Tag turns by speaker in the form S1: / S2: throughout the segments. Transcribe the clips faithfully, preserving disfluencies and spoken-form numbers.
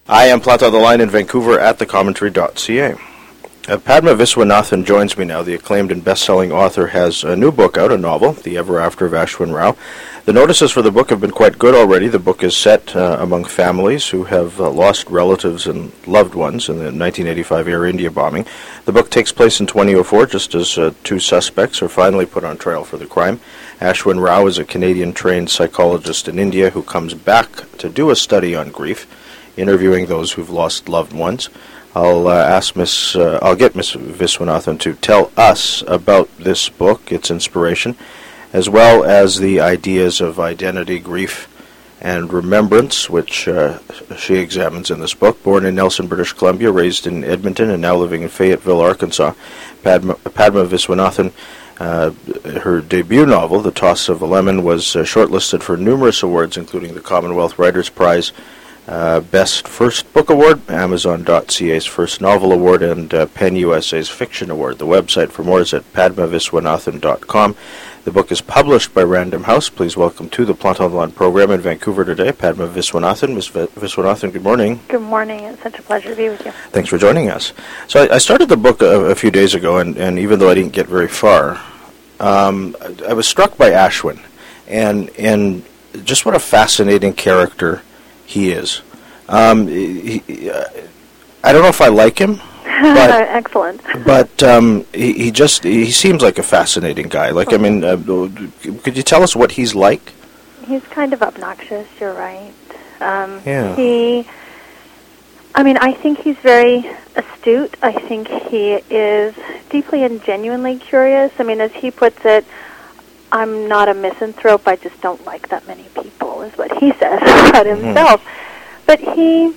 S1: I am Plata the Line in Vancouver at the commentary dot c a. Uh, Padma Viswanathan joins me now. The acclaimed and best-selling author has a new book out, a novel, The Ever After of Ashwin Rao. The notices for the book have been quite good already. The book is set uh, among families who have uh, lost relatives and loved ones in the nineteen eighty-five Air India bombing. The book takes place in twenty oh four, just as uh, two suspects are finally put on trial for the crime. Ashwin Rao is a Canadian-trained psychologist in India who comes back to do a study on grief, interviewing those who've lost loved ones. I'll uh, ask Miss. Uh, I'll get Miss Viswanathan to tell us about this book, its inspiration, as well as the ideas of identity, grief, and remembrance, which uh, she examines in this book. Born in Nelson, British Columbia, raised in Edmonton, and now living in Fayetteville, Arkansas, Padma, Padma Viswanathan. Uh, her debut novel, The Toss of a Lemon, was uh, shortlisted for numerous awards, including the Commonwealth Writers' Prize, Uh, Best First Book Award, Amazon dot c a's First Novel Award, and uh, Pen U S A's Fiction Award. The website for more is at padma viswanathan dot com. The book is published by Random House. Please welcome to the Plot on the Line program in Vancouver today, Padma Viswanathan. Miz Viswanathan, good morning.
S2: Good morning. It's such a pleasure to be with you.
S1: Thanks for joining us. So I, I started the book a, a few days ago, and, and even though I didn't get very far, um, I, I was struck by Ashwin, and and just what a fascinating character he is. Um, he, he, uh, I don't know if I like him, but
S2: excellent.
S1: But um, he, he just he seems like a fascinating guy. Like, I mean, uh, could you tell us what he's like?
S2: He's kind of obnoxious. You're right. Um,
S1: yeah.
S2: He. I mean, I think he's very astute. I think he is deeply and genuinely curious. I mean, as he puts it, I'm not a misanthrope, I just don't like that many people, is what he says about himself. Mm-hmm. But he,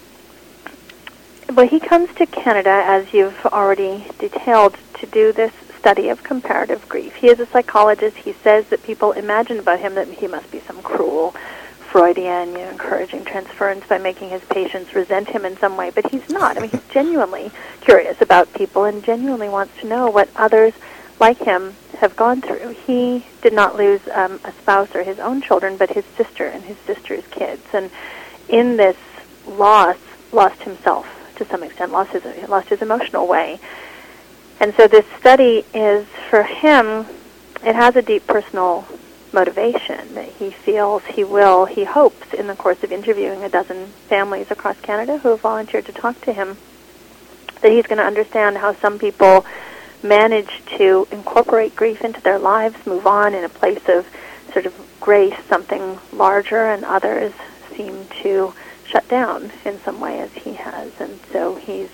S2: well, he comes to Canada, as you've already detailed, to do this study of comparative grief. He is a psychologist. He says that people imagine about him that he must be some cruel Freudian, you know, encouraging transference by making his patients resent him in some way, but he's not. I mean, he's genuinely curious about people and genuinely wants to know what others like him have gone through. He did not lose um, a spouse or his own children, but his sister and his sister's kids. And in this loss, lost himself to some extent, lost his, lost his emotional way. And so this study is, for him, it has a deep personal motivation that he feels he will, he hopes, in the course of interviewing a dozen families across Canada who have volunteered to talk to him, that he's going to understand how some people manage to incorporate grief into their lives, move on in a place of sort of grace, something larger, and others seem to shut down in some way, as he has. And so he's,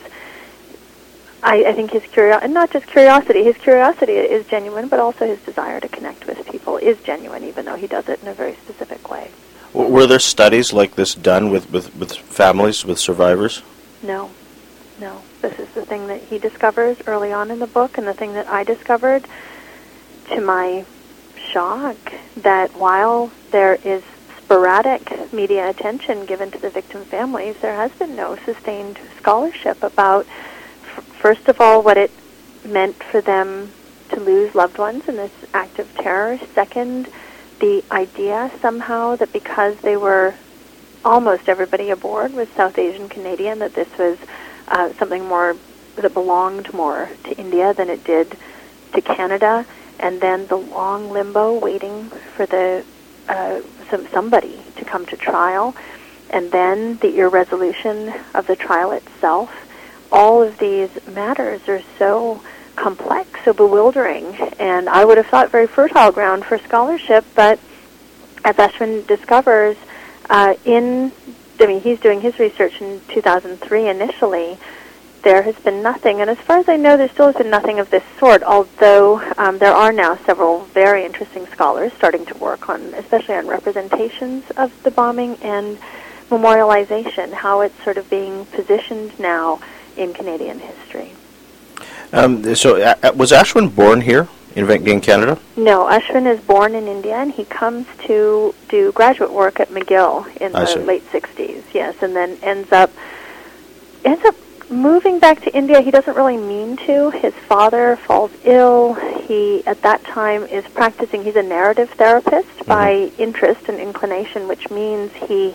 S2: I, I think his curiosity, and not just curiosity, his curiosity is genuine, but also his desire to connect with people is genuine, even though he does it in a very specific way.
S1: Were there studies like this done with, with, with families, with survivors?
S2: No. No, this is the thing that he discovers early on in the book, and the thing that I discovered, to my shock, that while there is sporadic media attention given to the victim families, there has been no sustained scholarship about, f- first of all, what it meant for them to lose loved ones in this act of terror. Second, the idea somehow that because they were, almost everybody aboard was South Asian Canadian, that this was Uh, something more that belonged more to India than it did to Canada, and then the long limbo waiting for the uh, some, somebody to come to trial, and then the irresolution of the trial itself. All of these matters are so complex, so bewildering, and I would have thought very fertile ground for scholarship, but as Ashwin discovers, uh, in I mean, he's doing his research in two thousand three initially. There has been nothing, and as far as I know, there still has been nothing of this sort, although um, there are now several very interesting scholars starting to work on, especially on representations of the bombing and memorialization, how it's sort of being positioned now in Canadian history.
S1: Um, so uh, was Ashwin born here in, in Canada?
S2: No, Ashwin is born in India, and he comes to do graduate work at McGill in
S1: I
S2: the
S1: see.
S2: late sixties, yes, and then ends up ends up moving back to India. He doesn't really mean to. His father falls ill. He, at that time, is practicing. He's a narrative therapist mm-hmm. by interest and inclination, which means he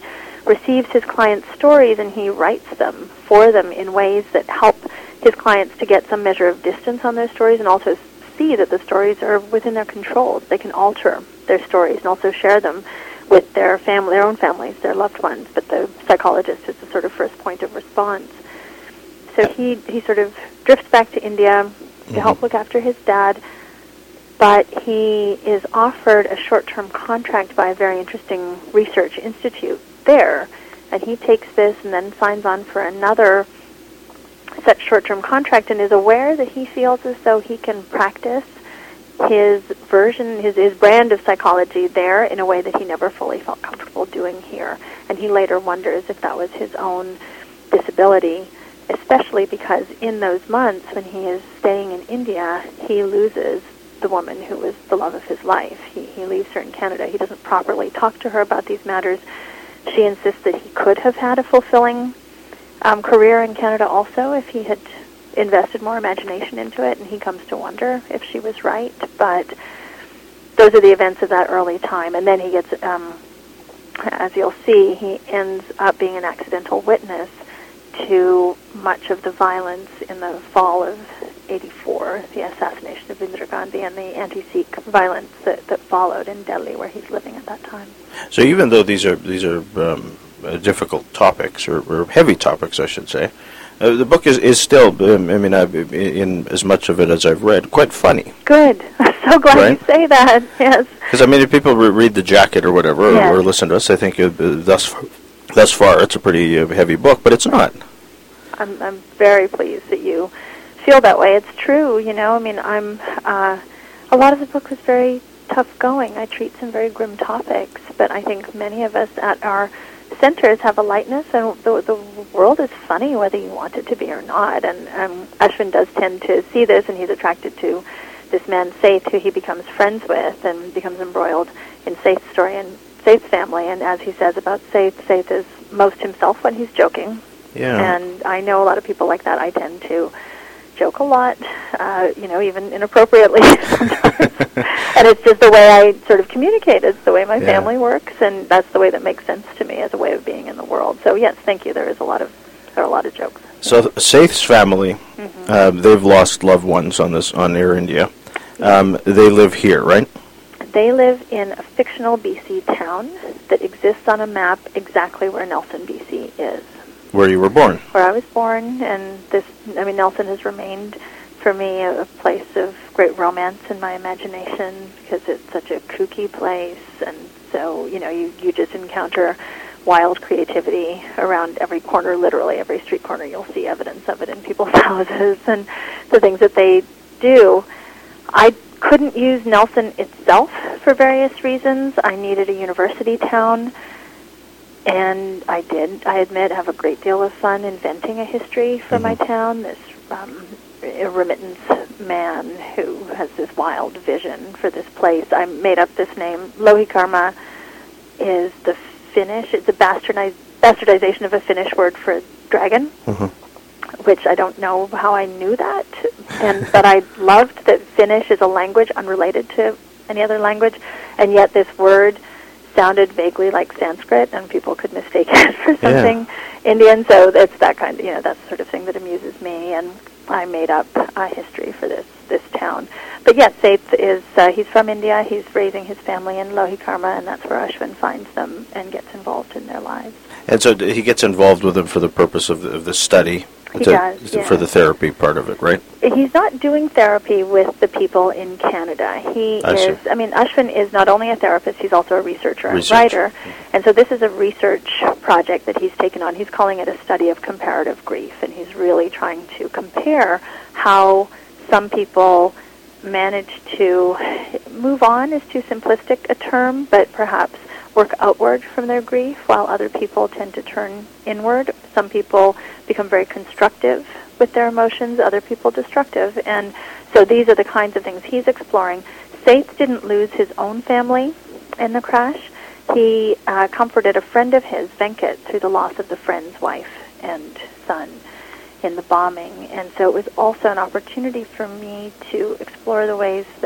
S2: receives his clients' stories and he writes them for them in ways that help his clients to get some measure of distance on their stories and also see that the stories are within their control. They can alter their stories and also share them with their family, their own families, their loved ones. But the psychologist is the sort of first point of response. So he, he sort of drifts back to India to mm-hmm. help look after his dad, but he is offered a short-term contract by a very interesting research institute there, and he takes this and then signs on for another such short-term contract and is aware that he feels as though he can practice his version, his, his brand of psychology there in a way that he never fully felt comfortable doing here. And he later wonders if that was his own disability, especially because in those months when he is staying in India, he loses the woman who was the love of his life. He, he leaves her in Canada. He doesn't properly talk to her about these matters. She insists that he could have had a fulfilling um, career in Canada also if he had invested more imagination into it, and he comes to wonder if she was right. But those are the events of that early time. And then he gets, um, as you'll see, he ends up being an accidental witness to much of the violence in the fall of eighty-four, the assassination of Indira Gandhi and the anti-Sikh violence that, that followed in Delhi, where he's living at that time.
S1: So even though these are these are um, uh, difficult topics, or, or heavy topics, I should say, uh, the book is, is still, um, I mean, I've, in as much of it as I've read, quite funny.
S2: Good. I'm so glad right? you say that, yes.
S1: Because, I mean, if people re- read The Jacket or whatever, yes. or, or listen to us, I think uh, thus, thus far it's a pretty uh, heavy book, but it's not.
S2: I'm, I'm very pleased that you feel that way. It's true, you know. I mean, I'm. Uh, a lot of the book was very tough going. I treat some very grim topics, but I think many of us at our centers have a lightness, and the, the world is funny whether you want it to be or not. And um, Ashwin does tend to see this, and he's attracted to this man Saith, who he becomes friends with, and becomes embroiled in Saith's story and Saith's family. And as he says about Saith, Saith is most himself when he's joking.
S1: Yeah.
S2: And I know a lot of people like that. I tend to joke a lot, uh, you know, even inappropriately sometimes. And it's just the way I sort of communicate. It's the way my
S1: yeah.
S2: family works, and that's the way that makes sense to me as a way of being in the world. So yes, thank you. There is a lot of there are a lot of jokes.
S1: So Saith's family, mm-hmm. uh, they've lost loved ones on this on Air India. Um, they live here, right?
S2: They live in a fictional B C town that exists on a map exactly where Nelson, B C is.
S1: Where you were born.
S2: Where I was born, and this, I mean, Nelson has remained for me a, a place of great romance in my imagination because it's such a kooky place, and so, you know, you, you just encounter wild creativity around every corner, literally every street corner. You'll see evidence of it in people's houses and the things that they do. I couldn't use Nelson itself for various reasons. I needed a university town. And I did, I admit, have a great deal of fun inventing a history for mm-hmm. my town. This um, remittance man who has this wild vision for this place. I made up this name. Lohikarma is the Finnish, it's a bastardiz- bastardization of a Finnish word for dragon, mm-hmm. which I don't know how I knew that. And but I loved that Finnish is a language unrelated to any other language, and yet this word sounded vaguely like Sanskrit, and people could mistake it for something yeah. Indian. So it's that kind of, you know, that's the sort of thing that amuses me, and I made up a history for this this town. But yes, Saith is, uh, he's from India, he's raising his family in Lohikarma, and that's where Ashwin finds them and gets involved in their lives.
S1: And so he gets involved with them for the purpose of the, of the study,
S2: he
S1: to,
S2: does,
S1: to,
S2: yeah.
S1: for the therapy part of it, right?
S2: He's not doing therapy with the people in Canada. He
S1: I
S2: is,
S1: see.
S2: I mean, Ashwin is not only a therapist, he's also a researcher
S1: Research.
S2: and writer. And so this is a research project that he's taken on. He's calling it a study of comparative grief, and he's really trying to compare how some people manage to move on is too simplistic a term, but perhaps work outward from their grief, while other people tend to turn inward. Some people become very constructive with their emotions, other people destructive. And so these are the kinds of things he's exploring. Saith didn't lose his own family in the crash. He uh, comforted a friend of his, Venkat, through the loss of the friend's wife and son in the bombing. And so it was also an opportunity for me to explore the ways that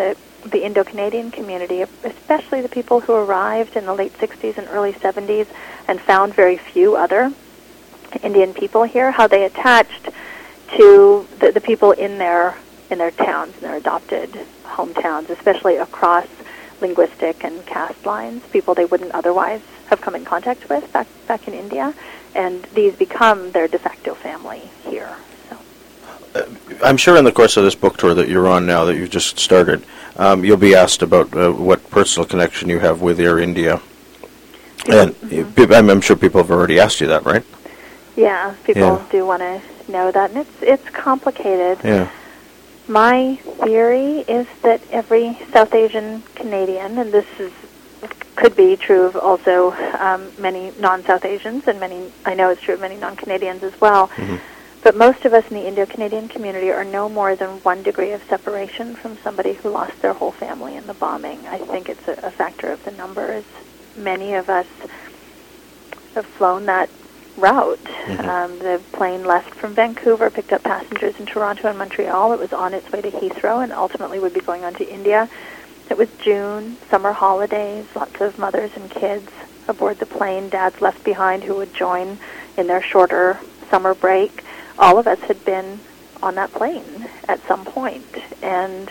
S2: the Indo-Canadian community, especially the people who arrived in the late sixties and early seventies and found very few other Indian people here, how they attached to the, the people in their in their towns, in their adopted hometowns, especially across linguistic and caste lines, people they wouldn't otherwise have come in contact with back back in India, and these become their de facto family here. So,
S1: uh, I'm sure in the course of this book tour that you're on now, that you've just started, um, you'll be asked about uh, what personal connection you have with Air India. People, and mm-hmm. I'm, I'm sure people have already asked you that, right?
S2: Yeah, people yeah. do want to know that, and it's it's complicated.
S1: Yeah.
S2: My theory is that every South Asian Canadian, and this is could be true of also um, many non-South Asians, and many I know it's true of many non-Canadians as well,
S1: mm-hmm.
S2: but most of us in the Indo-Canadian community are no more than one degree of separation from somebody who lost their whole family in the bombing. I think it's a, a factor of the numbers. Many of us have flown that route.
S1: Mm-hmm.
S2: Um, the plane left from Vancouver, picked up passengers in Toronto and Montreal. It was on its way to Heathrow and ultimately would be going on to India. It was June, summer holidays, lots of mothers and kids aboard the plane, dads left behind who would join in their shorter summer break. All of us had been on that plane at some point. And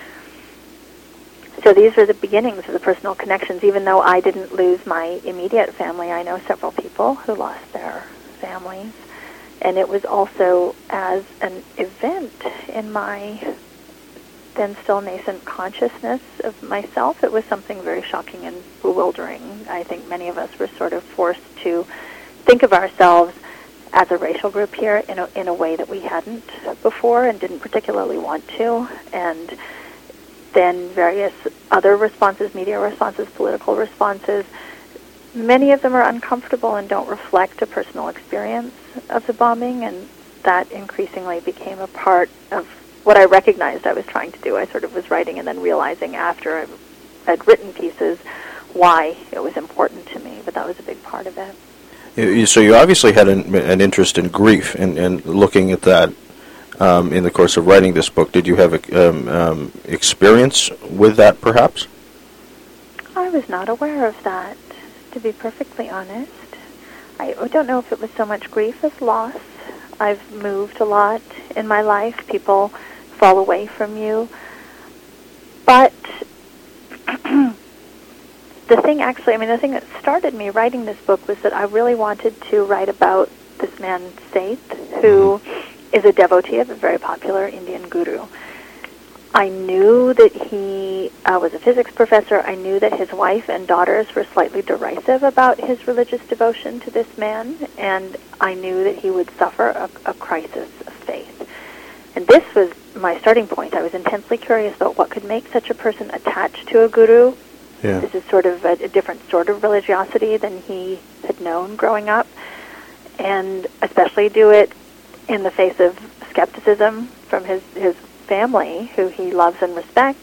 S2: so these were the beginnings of the personal connections. Even though I didn't lose my immediate family, I know several people who lost their families. And it was also as an event in my then still nascent consciousness of myself, it was something very shocking and bewildering. I think many of us were sort of forced to think of ourselves as a racial group here in a, in a way that we hadn't before and didn't particularly want to. And then various other responses, media responses, political responses, many of them are uncomfortable and don't reflect a personal experience of the bombing, and that increasingly became a part of what I recognized I was trying to do. I sort of was writing and then realizing after I had written pieces why it was important to me, but that was a big part of it.
S1: So you obviously had an, an interest in grief and, and looking at that um, in the course of writing this book. Did you have um, um, experience with that, perhaps?
S2: I was not aware of that, to be perfectly honest. I don't know if it was so much grief as loss. I've moved a lot in my life. People fall away from you. But the thing actually, I mean, the thing that started me writing this book was that I really wanted to write about this man, Seth, who is a devotee of a very popular Indian guru. I knew that he uh, was a physics professor. I knew that his wife and daughters were slightly derisive about his religious devotion to this man, and I knew that he would suffer a, a crisis of faith. And this was my starting point. I was intensely curious about what could make such a person attached to a guru.
S1: Yeah.
S2: This is sort of a, a different sort of religiosity than he had known growing up, and especially do it in the face of skepticism from his, his family, who he loves and respects.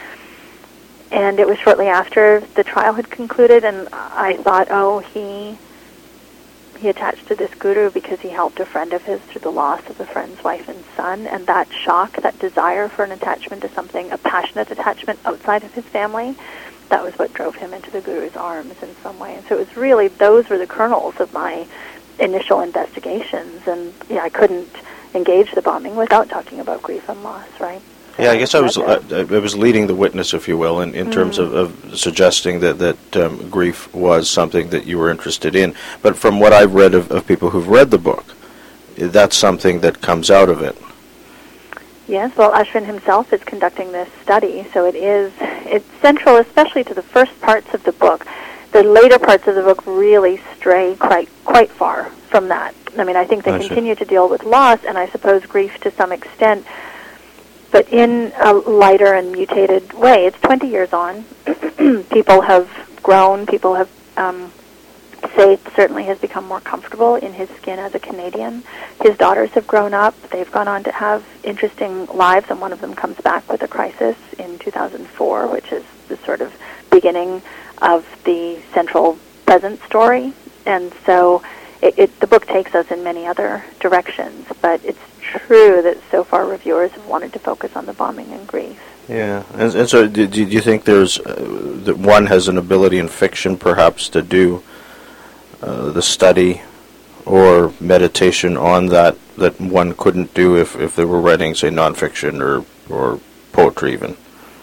S2: And it was shortly after the trial had concluded, and I thought, oh, he he attached to this guru because he helped a friend of his through the loss of a friend's wife and son, and that shock, that desire for an attachment to something, a passionate attachment outside of his family, that was what drove him into the guru's arms in some way. And so it was really, those were the kernels of my initial investigations, and yeah, I couldn't engage the bombing without talking about grief and loss, right? So
S1: yeah, I guess I was uh, I was leading the witness, if you will, in, in mm. terms of, of suggesting that, that um, grief was something that you were interested in. But from what I've read of, of people who've read the book, that's something that comes out of it.
S2: Yes, well, Ashwin himself is conducting this study, so it is it's central, especially to the first parts of the book. The later parts of the book really stray quite quite far from that. I mean, I think they I continue see. to deal with loss, and I suppose grief to some extent, but in a lighter and mutated way. It's twenty years on. People have grown. People have, um, Seth certainly has become more comfortable in his skin as a Canadian. His daughters have grown up. They've gone on to have interesting lives, and one of them comes back with a crisis in two thousand four, which is the sort of beginning of the central present story. And so it, it, the book takes us in many other directions, but it's true that so far reviewers have wanted to focus on the bombing and grief.
S1: Yeah, and, and so do, do you think there's uh, that one has an ability in fiction, perhaps, to do uh, the study or meditation on that that one couldn't do if, if they were writing, say, nonfiction or or poetry even?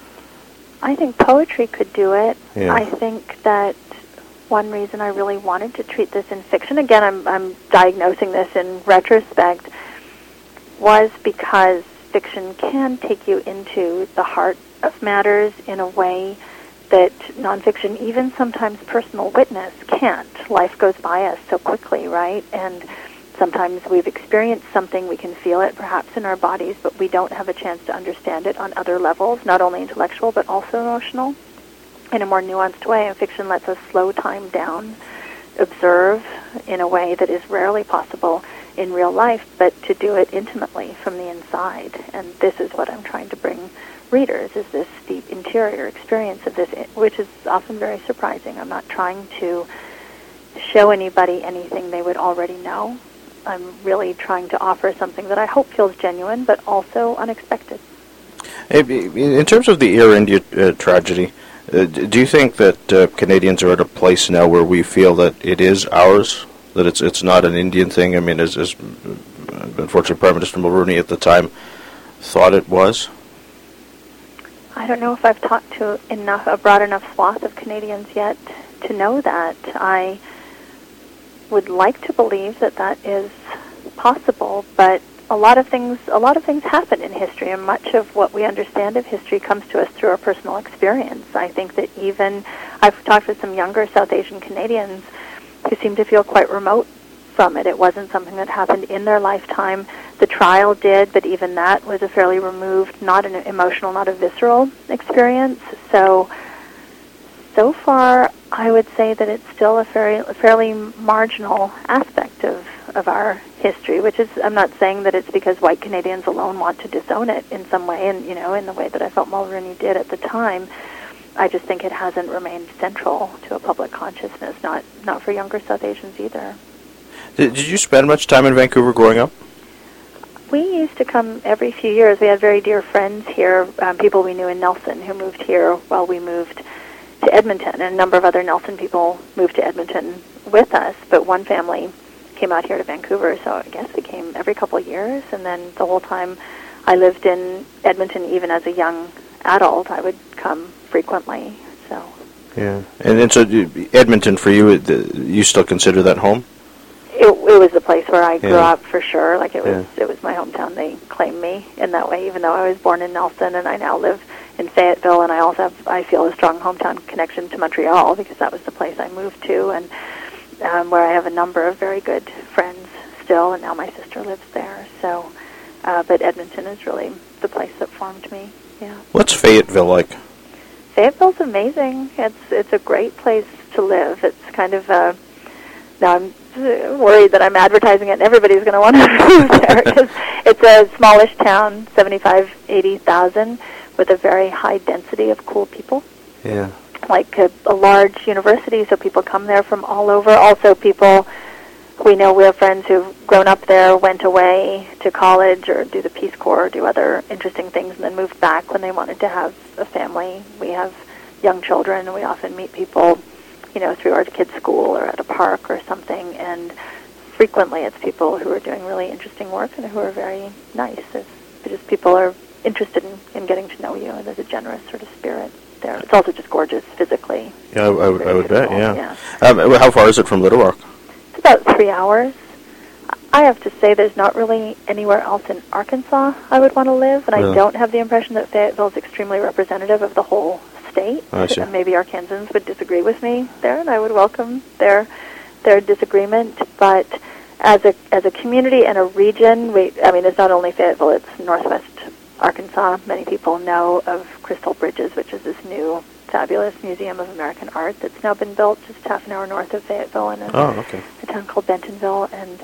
S2: I think poetry could do it.
S1: Yeah.
S2: I think that one reason I really wanted to treat this in fiction, again, I'm I'm diagnosing this in retrospect, was because fiction can take you into the heart of matters in a way that nonfiction, even sometimes personal witness, can't. Life goes by us so quickly, right? And sometimes we've experienced something, we can feel it perhaps in our bodies, but we don't have a chance to understand it on other levels, not only intellectual but also emotional, in a more nuanced way. And fiction lets us slow time down, observe in a way that is rarely possible in real life, but to do it intimately from the inside. And this is what I'm trying to bring readers, is this deep interior experience of this, which is often very surprising. I'm not trying to show anybody anything they would already know. I'm really trying to offer something that I hope feels genuine, but also unexpected.
S1: In terms of the Air India uh, tragedy, uh, do you think that uh, Canadians are at a place now where we feel that it is ours? That it's it's not an Indian thing? I mean, as, as unfortunately Prime Minister Mulroney at the time thought it was?
S2: I don't know if I've talked to enough a broad enough swath of Canadians yet to know that. I would like to believe that that is possible, but a lot of things a lot of things happen in history, and much of what we understand of history comes to us through our personal experience. I think that even I've talked with some younger South Asian Canadians who seem to feel quite remote from it. It wasn't something that happened in their lifetime. The trial did, but even that was a fairly removed, not an emotional, not a visceral experience. So, so far, I would say that it's still a fairly, a fairly marginal aspect of, of our history, which is, I'm not saying that it's because white Canadians alone want to disown it in some way, and, you know, in the way that I felt Mulroney did at the time. I just think it hasn't remained central to a public consciousness, not not for younger South Asians either.
S1: Did, did you spend much time in Vancouver growing up?
S2: We used to come every few years. We had very dear friends here, um, people we knew in Nelson who moved here while we moved to Edmonton, and a number of other Nelson people moved to Edmonton with us, but one family came out here to Vancouver, so I guess we came every couple of years, and then the whole time I lived in Edmonton, even as a young adult, I would come frequently. So
S1: yeah, and, and so Edmonton for you, you still consider that home?
S2: It, it was the place where I grew
S1: yeah.
S2: up for sure. Like it was,
S1: yeah.
S2: it was my hometown. They claim me in that way, even though I was born in Nelson and I now live in Fayetteville. And I also have, I feel a strong hometown connection to Montreal because that was the place I moved to, and um, where I have a number of very good friends still. And now my sister lives there. So, uh, but Edmonton is really the place that formed me. Yeah.
S1: What's Fayetteville like?
S2: Fayetteville's amazing. It's it's a great place to live. It's kind of a, now I'm worried that I'm advertising it and everybody's going to want to move there. Because it's a smallish town, seventy-five, eighty thousand, with a very high density of cool people.
S1: Yeah.
S2: Like a, a large university, so people come there from all over. Also people, we know we have friends who've grown up there, went away to college or do the Peace Corps or do other interesting things and then moved back when they wanted to have a family. We have young children, and we often meet people, you know, through our kids' school or at a park or something, and frequently it's people who are doing really interesting work and who are very nice. It's just people are interested in, in getting to know you, and there's a generous sort of spirit there. It's also just gorgeous physically.
S1: Yeah, I, I would, I would bet, yeah.
S2: yeah.
S1: Um, how far is it from Little Rock?
S2: It's about three hours. I have to say there's not really anywhere else in Arkansas I would want to live, and really? I don't have the impression that Fayetteville is extremely representative of the whole state.
S1: I see.
S2: Maybe Arkansans would disagree with me there, and I would welcome their their disagreement. But as a as a community and a region, we I mean, it's not only Fayetteville; it's Northwest Arkansas. Many people know of Crystal Bridges, which is this new fabulous Museum of American Art that's now been built just half an hour north of Fayetteville in a,
S1: oh, okay.
S2: a town called Bentonville, and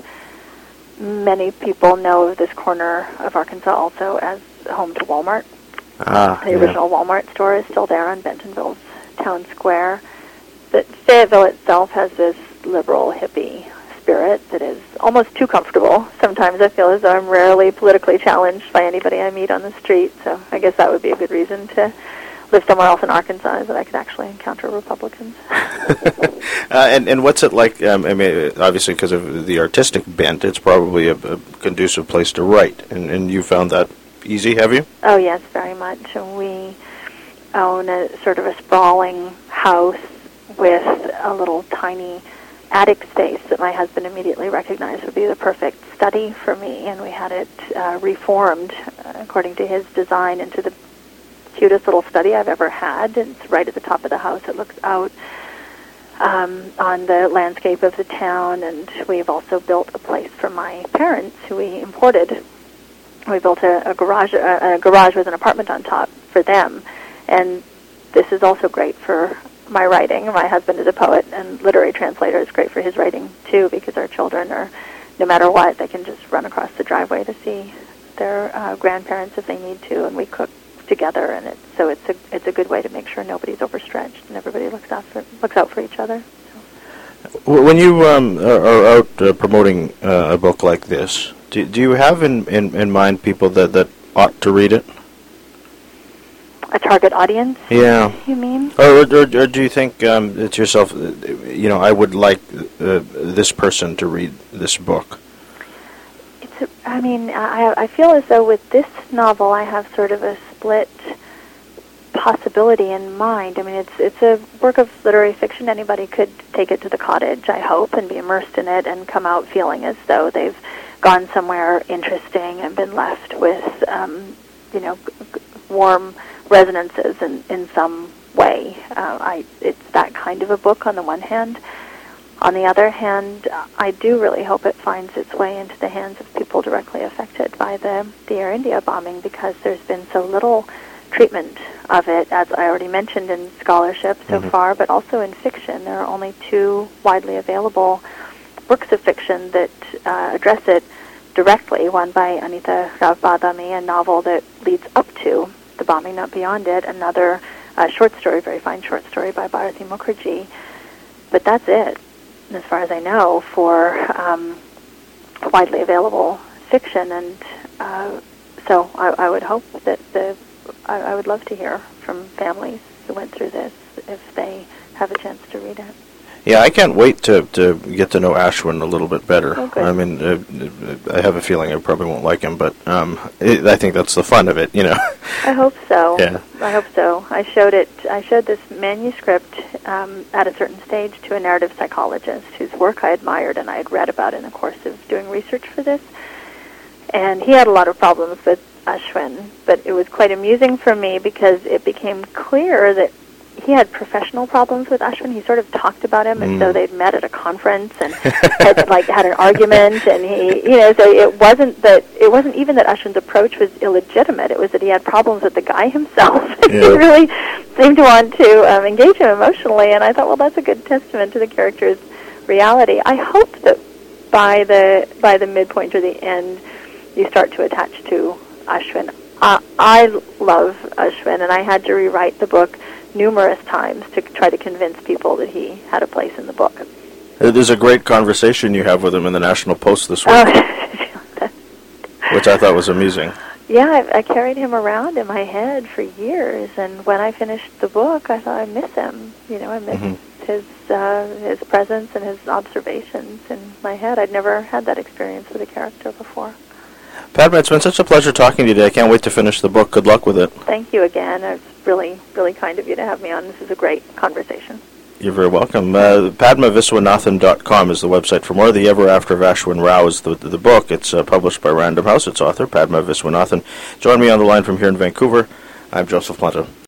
S2: many people know of this corner of Arkansas also as home to Walmart.
S1: Ah,
S2: the
S1: yeah.
S2: original Walmart store is still there on Bentonville's town square. But Fayetteville itself has this liberal, hippie spirit that is almost too comfortable. Sometimes I feel as though I'm rarely politically challenged by anybody I meet on the street, so I guess that would be a good reason to live somewhere else in Arkansas, that I could actually encounter Republicans.
S1: uh, and, and what's it like? Um, I mean, obviously, because of the artistic bent, it's probably a, a conducive place to write, and, and you found that easy, have you?
S2: Oh, yes, very much. We own a sort of a sprawling house with a little tiny attic space that my husband immediately recognized would be the perfect study for me, and we had it uh, reformed uh, according to his design into the cutest little study I've ever had. It's right at the top of the house. It looks out um, on the landscape of the town, and we've also built a place for my parents, who we imported. We built a, a garage, a, a garage with an apartment on top for them, and this is also great for my writing. My husband is a poet and literary translator. It's great for his writing, too, because our children are, no matter what, they can just run across the driveway to see their uh, grandparents if they need to, and we cook together, and it's, so it's a it's a good way to make sure nobody's overstretched and everybody looks out for, looks out for each other. So.
S1: When you um, are, are out uh, promoting uh, a book like this, do, do you have in, in, in mind people that, that ought to read it?
S2: A target audience?
S1: Yeah.
S2: You mean?
S1: Or, or, or do you think um, to yourself, you know, I would like uh, this person to read this book?
S2: It's. A, I mean, I I feel as though with this novel I have sort of a split possibility in mind. I mean, it's it's a work of literary fiction. Anybody could take it to the cottage, I hope, and be immersed in it and come out feeling as though they've gone somewhere interesting and been left with, um, you know, g- g- warm resonances in, in some way. Uh, I it's that kind of a book on the one hand. On the other hand, I do really hope it finds its way into the hands of people directly affected by the, the Air India bombing, because there's been so little treatment of it, as I already mentioned, in scholarship so mm-hmm. far, but also in fiction. There are only two widely available works of fiction that uh, address it directly, one by Anita Rav Badami, a novel that leads up to the bombing, not beyond it, another uh, short story, very fine short story by Bharati Mukherjee. But that's it, as far as I know, for um, widely available fiction. And uh, so I, I would hope that the I, I would love to hear from families who went through this if they have a chance to read it.
S1: Yeah, I can't wait to, to get to know Ashwin a little bit better.
S2: Oh, good.
S1: I mean, uh, I have a feeling I probably won't like him, but um, it, I think that's the fun of it, you know.
S2: I hope so.
S1: Yeah.
S2: I hope so. I showed it. I showed this manuscript um, at a certain stage to a narrative psychologist whose work I admired and I had read about in the course of doing research for this. And he had a lot of problems with Ashwin, but it was quite amusing for me because it became clear that he had professional problems with Ashwin. He sort of talked about him mm. as though they'd met at a conference and had like had an argument, and he, you know, so it wasn't that it wasn't even that Ashwin's approach was illegitimate. It was that he had problems with the guy himself. Yeah. He really seemed to want to um, engage him emotionally, and I thought, well, that's a good testament to the character's reality. I hope that by the by the midpoint or the end, you start to attach to Ashwin. Uh, I love Ashwin, and I had to rewrite the book numerous times to try to convince people that he had a place in the book.
S1: There's a great conversation you have with him in the National Post this week,
S2: oh.
S1: which I thought was amusing.
S2: Yeah, I, I carried him around in my head for years, and when I finished the book, I thought I miss him. You know, I miss mm-hmm. his uh, his presence and his observations in my head. I'd never had that experience with a character before.
S1: Padma, it's been such a pleasure talking to you today. I can't wait to finish the book. Good luck with it.
S2: Thank you again. It's really, really kind of you to have me on. This is a great conversation.
S1: You're very welcome. Uh, Padma Viswanathan dot com is the website for more. The Ever After of Ashwin Rao is the, the book. It's uh, published by Random House. Its author, Padma Viswanathan. Join me on the line from here in Vancouver. I'm Joseph Planta.